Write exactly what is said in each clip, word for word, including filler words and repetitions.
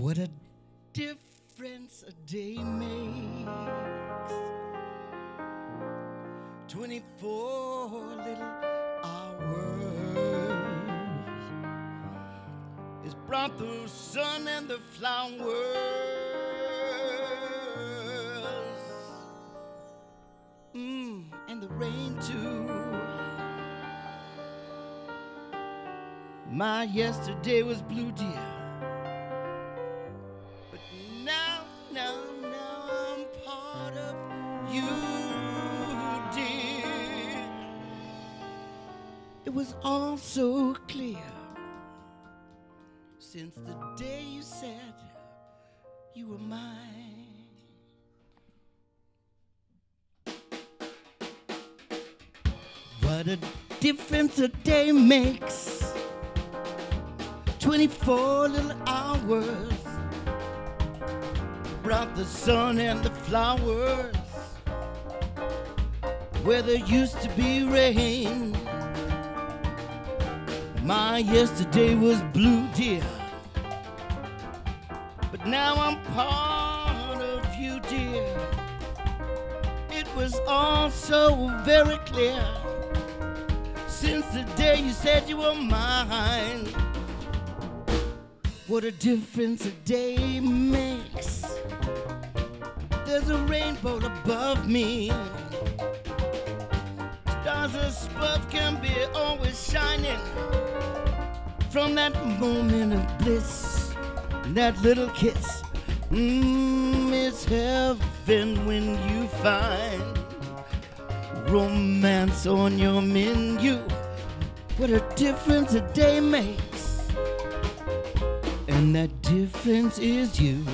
What a difference a day makes. Twenty-four little hours is brought the sun and the flowers mm, and the rain too. My yesterday was blue, dear. Now, now, now I'm part of you, dear. It was all so clear since the day you said you were mine. What a difference a day makes. Twenty-four little hours brought the sun and the flowers where there used to be rain. My yesterday was blue, dear, but now I'm part of you, dear. It was all so very clear since the day you said you were mine. What a difference a day makes. There's a rainbow above me. Stars above can be always shining from that moment of bliss, that little kiss. Mmm, it's heaven when you find romance on your menu. What a difference a day makes, and that difference is you.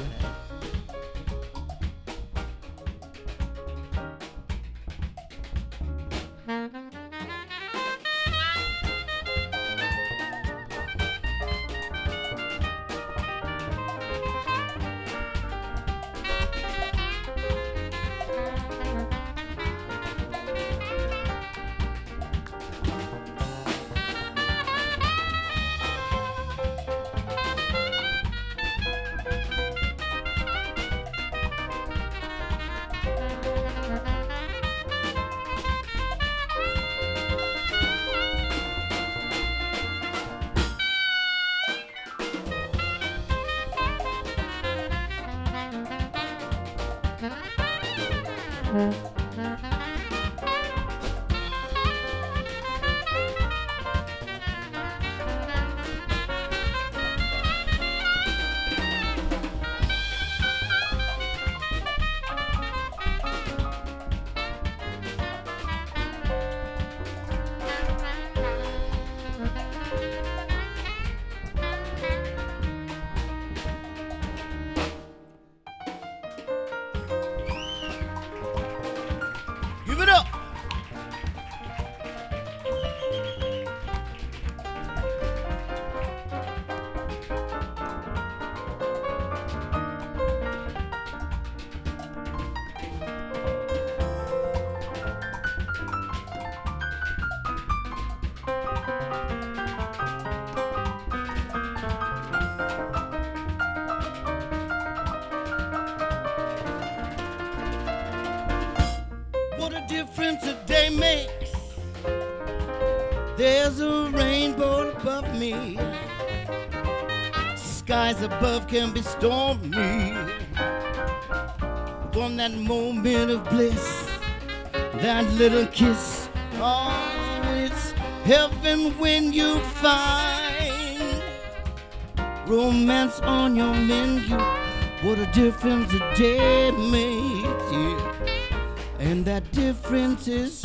Give it up. What a difference a day makes. There's a rainbow above me. Skies above can be stormy. From that moment of bliss, that little kiss. Oh, it's heaven when you find romance on your menu. What a difference a day makes, yeah. And that difference is